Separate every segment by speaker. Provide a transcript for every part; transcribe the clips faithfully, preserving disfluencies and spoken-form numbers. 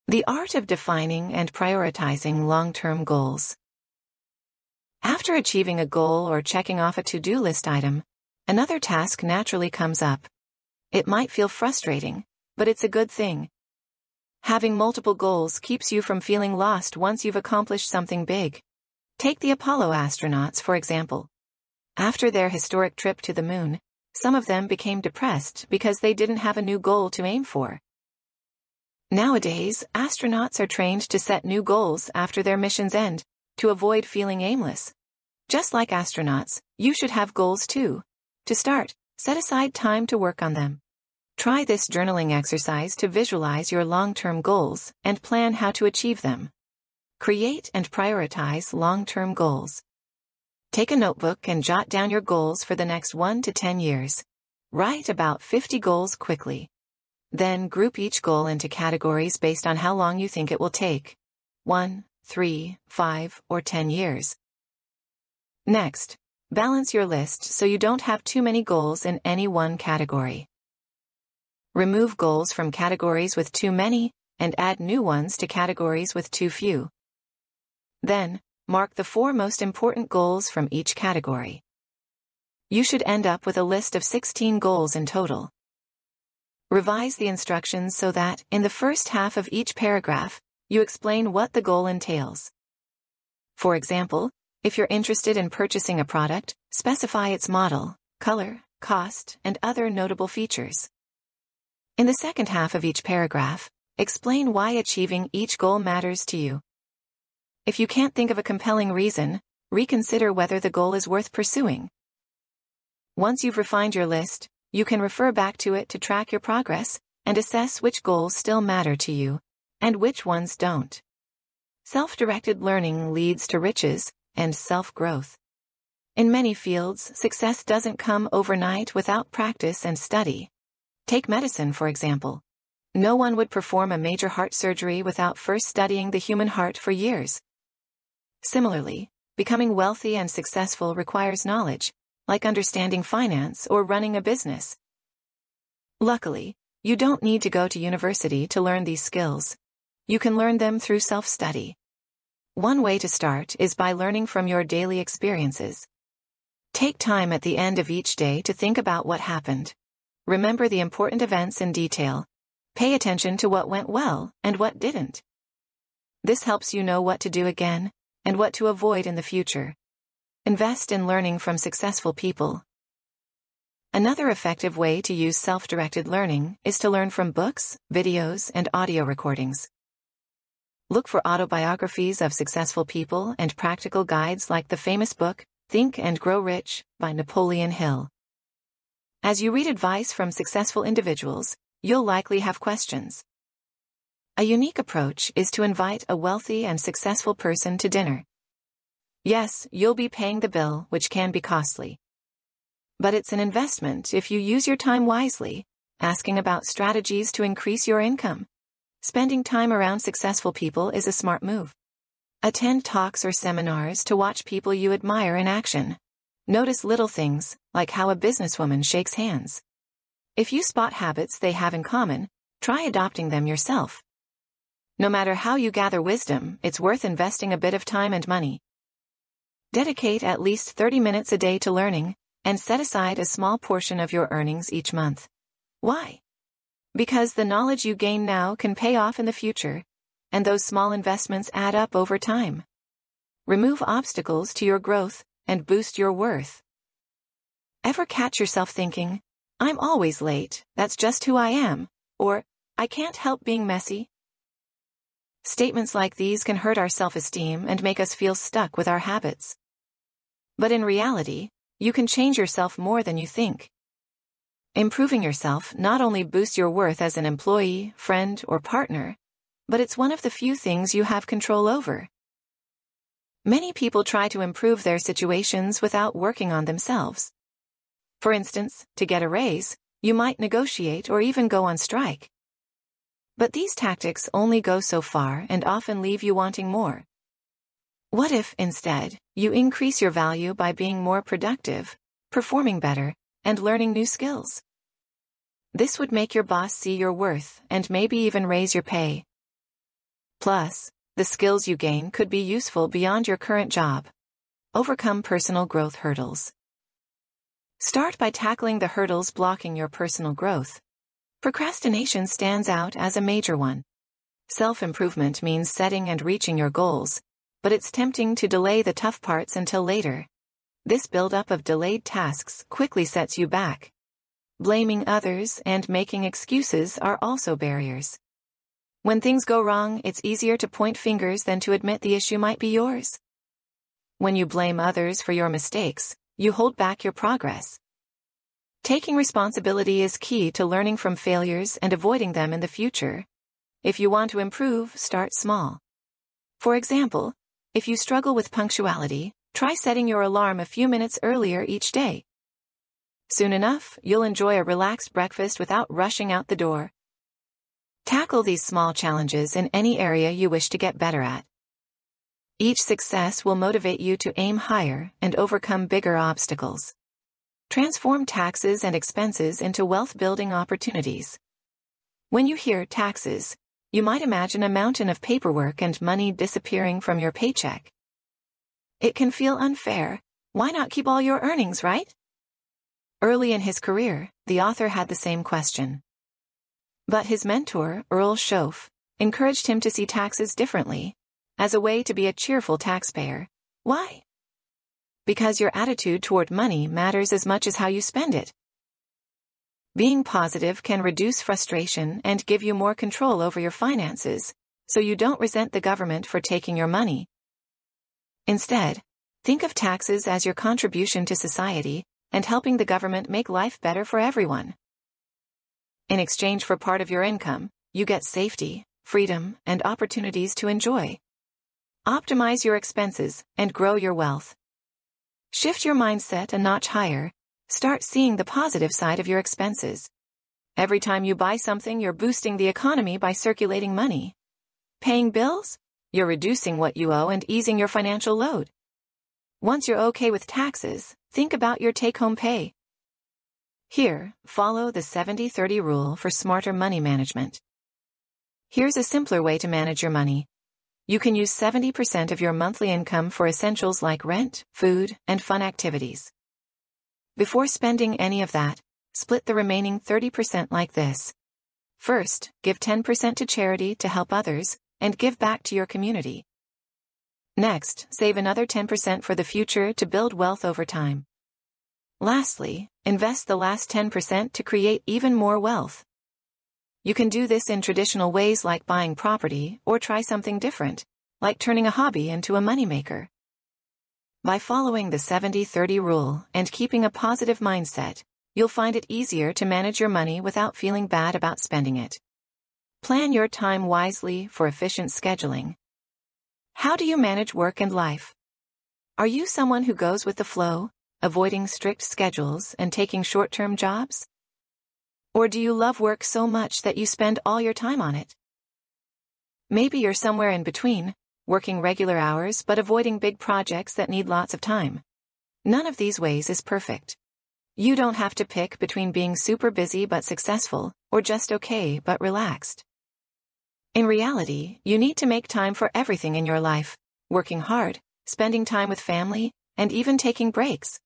Speaker 1: The art of defining and prioritizing long-term goals. After achieving a goal or checking off a to-do list item, another task naturally comes up. It might feel frustrating, but it's a good thing. Having multiple goals keeps you from feeling lost once you've accomplished something big. Take the Apollo astronauts, for example. After their historic trip to the moon, some of them became depressed because they didn't have a new goal to aim for. Nowadays, astronauts are trained to set new goals after their missions end, to avoid feeling aimless. Just like astronauts, you should have goals too. To start, set aside time to work on them. Try this journaling exercise to visualize your long-term goals and plan how to achieve them. Create and prioritize long-term goals. Take a notebook and jot down your goals for the next one to ten years. Write about fifty goals quickly. Then group each goal into categories based on how long you think it will take. one, three, five, or ten years. Next, balance your list so you don't have too many goals in any one category. Remove goals from categories with too many, and add new ones to categories with too few. Then, mark the four most important goals from each category. You should end up with a list of sixteen goals in total. Revise the instructions so that, in the first half of each paragraph, you explain what the goal entails. For example, if you're interested in purchasing a product, specify its model, color, cost, and other notable features. In the second half of each paragraph, explain why achieving each goal matters to you. If you can't think of a compelling reason, reconsider whether the goal is worth pursuing. Once you've refined your list, you can refer back to it to track your progress and assess which goals still matter to you and which ones don't. Self-directed learning leads to riches and self-growth. In many fields, success doesn't come overnight without practice and study. Take medicine, for example. No one would perform a major heart surgery without first studying the human heart for years. Similarly, becoming wealthy and successful requires knowledge, like understanding finance or running a business. Luckily, you don't need to go to university to learn these skills. You can learn them through self-study. One way to start is by learning from your daily experiences. Take time at the end of each day to think about what happened. Remember the important events in detail. Pay attention to what went well and what didn't. This helps you know what to do again and what to avoid in the future. Invest in learning from successful people. Another effective way to use self-directed learning is to learn from books, videos, and audio recordings. Look for autobiographies of successful people and practical guides like the famous book, Think and Grow Rich, by Napoleon Hill. As you read advice from successful individuals, you'll likely have questions. A unique approach is to invite a wealthy and successful person to dinner. Yes, you'll be paying the bill, which can be costly. But it's an investment if you use your time wisely, asking about strategies to increase your income. Spending time around successful people is a smart move. Attend talks or seminars to watch people you admire in action. Notice little things, like how a businesswoman shakes hands. If you spot habits they have in common, try adopting them yourself. No matter how you gather wisdom, it's worth investing a bit of time and money. Dedicate at least thirty minutes a day to learning, and set aside a small portion of your earnings each month. Why? Because the knowledge you gain now can pay off in the future, and those small investments add up over time. Remove obstacles to your growth and boost your worth. Ever catch yourself thinking, "I'm always late, that's just who I am," or "I can't help being messy"? Statements like these can hurt our self-esteem and make us feel stuck with our habits. But in reality, you can change yourself more than you think. Improving yourself not only boosts your worth as an employee, friend, or partner, but it's one of the few things you have control over. Many people try to improve their situations without working on themselves. For instance, to get a raise, you might negotiate or even go on strike. But these tactics only go so far and often leave you wanting more. What if, instead, you increase your value by being more productive, performing better, and learning new skills? This would make your boss see your worth and maybe even raise your pay. Plus, the skills you gain could be useful beyond your current job. Overcome personal growth hurdles. Start by tackling the hurdles blocking your personal growth. Procrastination stands out as a major one. Self-improvement means setting and reaching your goals, but it's tempting to delay the tough parts until later. This buildup of delayed tasks quickly sets you back. Blaming others and making excuses are also barriers. When things go wrong, it's easier to point fingers than to admit the issue might be yours. When you blame others for your mistakes, you hold back your progress. Taking responsibility is key to learning from failures and avoiding them in the future. If you want to improve, start small. For example, if you struggle with punctuality, try setting your alarm a few minutes earlier each day. Soon enough, you'll enjoy a relaxed breakfast without rushing out the door. Tackle these small challenges in any area you wish to get better at. Each success will motivate you to aim higher and overcome bigger obstacles. Transform taxes and expenses into wealth-building opportunities. When you hear taxes, you might imagine a mountain of paperwork and money disappearing from your paycheck. It can feel unfair. Why not keep all your earnings, right? Early in his career, the author had the same question. But his mentor, Earl Shoaff, encouraged him to see taxes differently, as a way to be a cheerful taxpayer. Why? Because your attitude toward money matters as much as how you spend it. Being positive can reduce frustration and give you more control over your finances, so you don't resent the government for taking your money. Instead, think of taxes as your contribution to society and helping the government make life better for everyone. In exchange for part of your income, you get safety, freedom, and opportunities to enjoy. Optimize your expenses and grow your wealth. Shift your mindset a notch higher. Start seeing the positive side of your expenses. Every time you buy something, you're boosting the economy by circulating money. Paying bills? You're reducing what you owe and easing your financial load. Once you're okay with taxes, think about your take-home pay. Here, follow the seventy thirty rule for smarter money management. Here's a simpler way to manage your money. You can use seventy percent of your monthly income for essentials like rent, food, and fun activities. Before spending any of that, split the remaining thirty percent like this. First, give ten percent to charity to help others, and give back to your community. Next, save another ten percent for the future to build wealth over time. Lastly, invest the last ten percent to create even more wealth. You can do this in traditional ways like buying property, or try something different, like turning a hobby into a moneymaker. By following the seventy thirty rule and keeping a positive mindset, you'll find it easier to manage your money without feeling bad about spending it. Plan your time wisely for efficient scheduling. How do you manage work and life? Are you someone who goes with the flow, avoiding strict schedules and taking short-term jobs? Or do you love work so much that you spend all your time on it? Maybe you're somewhere in between, working regular hours but avoiding big projects that need lots of time. None of these ways is perfect. You don't have to pick between being super busy but successful, or just okay but relaxed. In reality, you need to make time for everything in your life, working hard, spending time with family, and even taking breaks.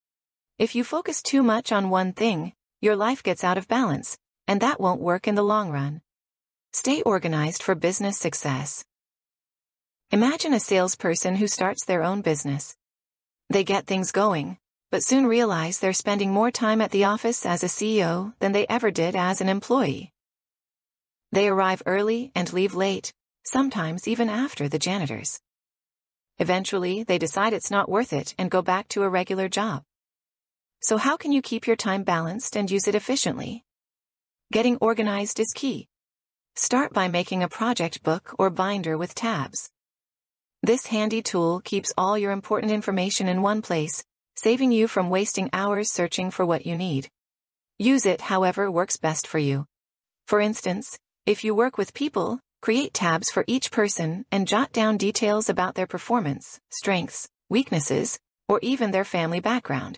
Speaker 1: If you focus too much on one thing, your life gets out of balance, and that won't work in the long run. Stay organized for business success. Imagine a salesperson who starts their own business. They get things going, but soon realize they're spending more time at the office as a C E O than they ever did as an employee. They arrive early and leave late, sometimes even after the janitors. Eventually, they decide it's not worth it and go back to a regular job. So how can you keep your time balanced and use it efficiently? Getting organized is key. Start by making a project book or binder with tabs. This handy tool keeps all your important information in one place, saving you from wasting hours searching for what you need. Use it however works best for you. For instance, if you work with people, create tabs for each person and jot down details about their performance, strengths, weaknesses, or even their family background.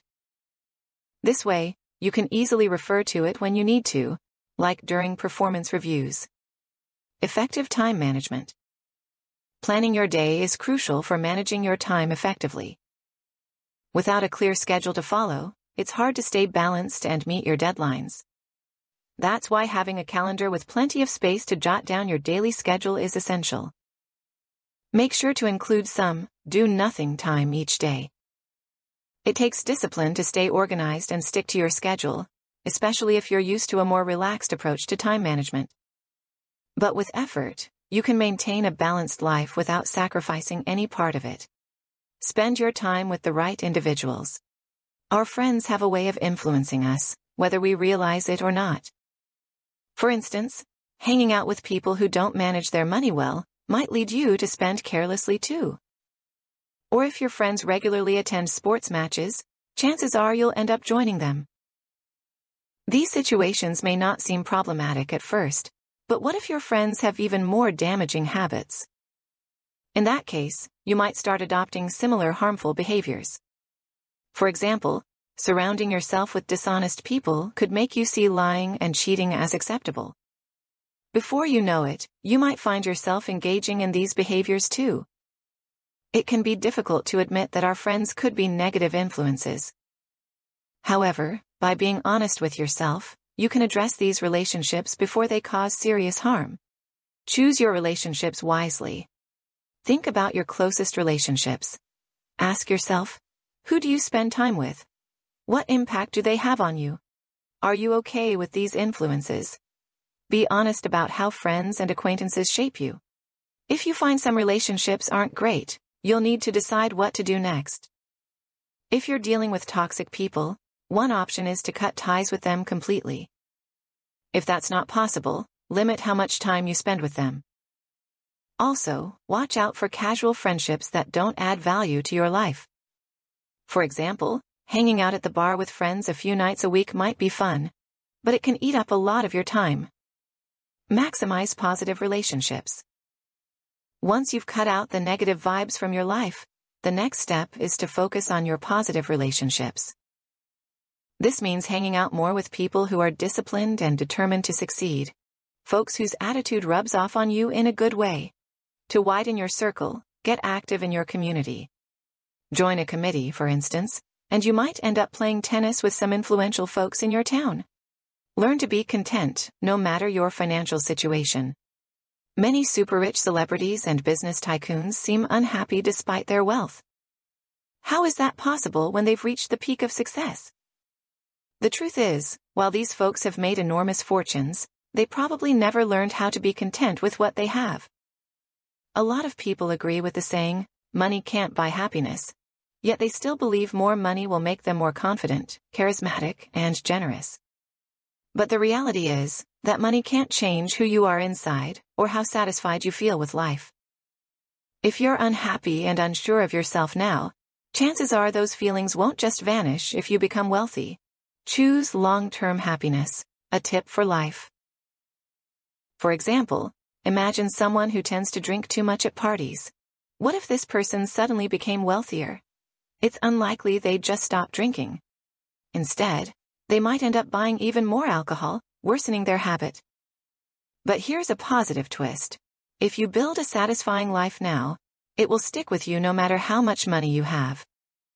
Speaker 1: This way, you can easily refer to it when you need to, like during performance reviews. Effective time management. Planning your day is crucial for managing your time effectively. Without a clear schedule to follow, it's hard to stay balanced and meet your deadlines. That's why having a calendar with plenty of space to jot down your daily schedule is essential. Make sure to include some do-nothing time each day. It takes discipline to stay organized and stick to your schedule, especially if you're used to a more relaxed approach to time management. But with effort, you can maintain a balanced life without sacrificing any part of it. Spend your time with the right individuals. Our friends have a way of influencing us, whether we realize it or not. For instance, hanging out with people who don't manage their money well might lead you to spend carelessly too. Or if your friends regularly attend sports matches, chances are you'll end up joining them. These situations may not seem problematic at first, but what if your friends have even more damaging habits? In that case, you might start adopting similar harmful behaviors. For example, surrounding yourself with dishonest people could make you see lying and cheating as acceptable. Before you know it, you might find yourself engaging in these behaviors too. It can be difficult to admit that our friends could be negative influences. However, by being honest with yourself, you can address these relationships before they cause serious harm. Choose your relationships wisely. Think about your closest relationships. Ask yourself, who do you spend time with? What impact do they have on you? Are you okay with these influences? Be honest about how friends and acquaintances shape you. If you find some relationships aren't great, you'll need to decide what to do next. If you're dealing with toxic people, one option is to cut ties with them completely. If that's not possible, limit how much time you spend with them. Also, watch out for casual friendships that don't add value to your life. For example, hanging out at the bar with friends a few nights a week might be fun, but it can eat up a lot of your time. Maximize positive relationships. Once you've cut out the negative vibes from your life, the next step is to focus on your positive relationships. This means hanging out more with people who are disciplined and determined to succeed, folks whose attitude rubs off on you in a good way. To widen your circle, get active in your community. Join a committee, for instance, and you might end up playing tennis with some influential folks in your town. Learn to be content, no matter your financial situation. Many super-rich celebrities and business tycoons seem unhappy despite their wealth. How is that possible when they've reached the peak of success? The truth is, while these folks have made enormous fortunes, they probably never learned how to be content with what they have. A lot of people agree with the saying, money can't buy happiness, yet they still believe more money will make them more confident, charismatic, and generous. But the reality is that money can't change who you are inside or how satisfied you feel with life. If you're unhappy and unsure of yourself now, chances are those feelings won't just vanish if you become wealthy. Choose long-term happiness, a tip for life. For example, imagine someone who tends to drink too much at parties. What if this person suddenly became wealthier? It's unlikely they'd just stop drinking. Instead, they might end up buying even more alcohol, worsening their habit. But here's a positive twist. If you build a satisfying life now, it will stick with you no matter how much money you have.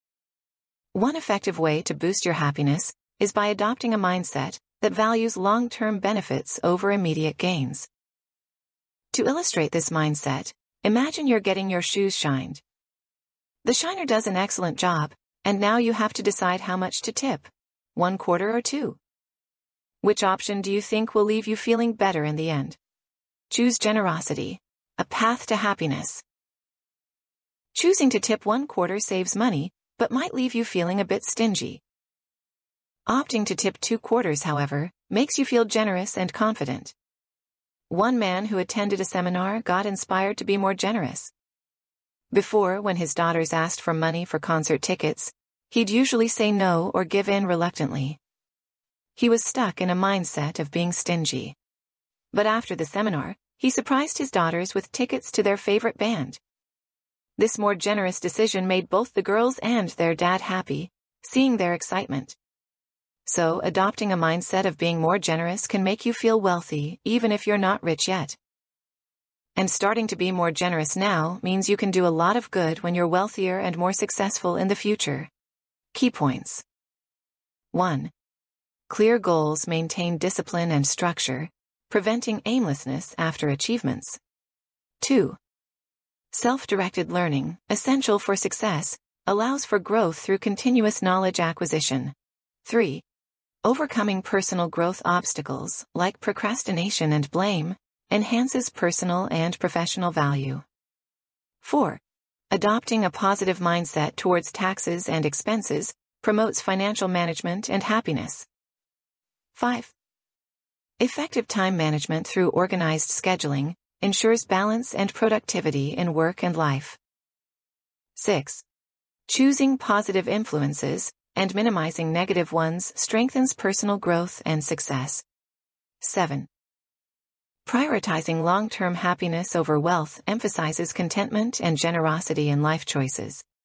Speaker 1: One effective way to boost your happiness is by adopting a mindset that values long-term benefits over immediate gains. To illustrate this mindset, imagine you're getting your shoes shined. The shiner does an excellent job, and now you have to decide how much to tip, one quarter or two. Which option do you think will leave you feeling better in the end? Choose generosity, a path to happiness. Choosing to tip one quarter saves money, but might leave you feeling a bit stingy. Opting to tip two quarters, however, makes you feel generous and confident. One man who attended a seminar got inspired to be more generous. Before, when his daughters asked for money for concert tickets, he'd usually say no or give in reluctantly. He was stuck in a mindset of being stingy. But after the seminar, he surprised his daughters with tickets to their favorite band. This more generous decision made both the girls and their dad happy, seeing their excitement. So, adopting a mindset of being more generous can make you feel wealthy even if you're not rich yet. And starting to be more generous now means you can do a lot of good when you're wealthier and more successful in the future. Key points. one. Clear goals maintain discipline and structure, preventing aimlessness after achievements. two. Self-directed learning, essential for success, allows for growth through continuous knowledge acquisition. three. Overcoming personal growth obstacles, like procrastination and blame, enhances personal and professional value. four. Adopting a positive mindset towards taxes and expenses promotes financial management and happiness. five. Effective time management through organized scheduling ensures balance and productivity in work and life. six. Choosing positive influences and minimizing negative ones strengthens personal growth and success. seven. Prioritizing long-term happiness over wealth emphasizes contentment and generosity in life choices.